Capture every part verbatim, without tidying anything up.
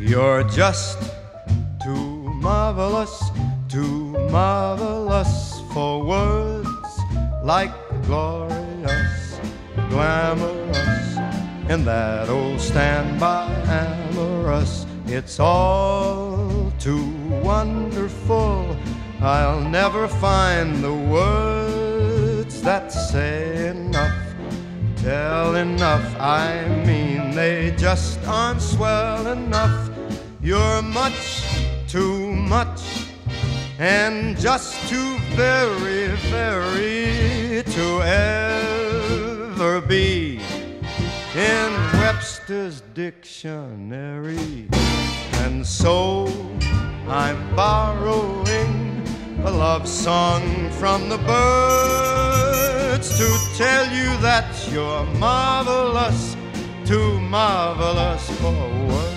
You're just too marvelous, too marvelous for words like glorious, glamorous, and that old standby amorous. It's all too wonderful. I'll never find the words that say enough, tell enough. I mean, they just aren't swell enough. You're much too much, and just too very, very to ever be in Webster's dictionary. And so I'm borrowing a love song from the birds to tell you that you're marvelous, too marvelous for words.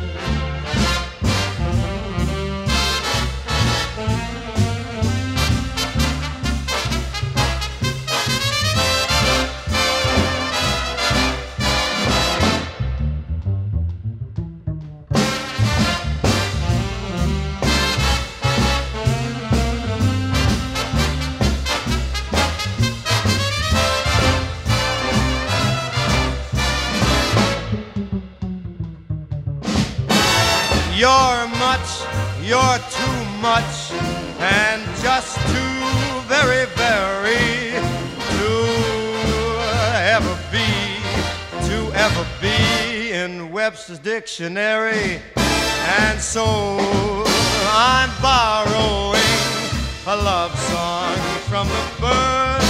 You're much, you're too much, and just too very, very to ever be, to ever be in Webster's dictionary. And so I'm borrowing a love song from the birds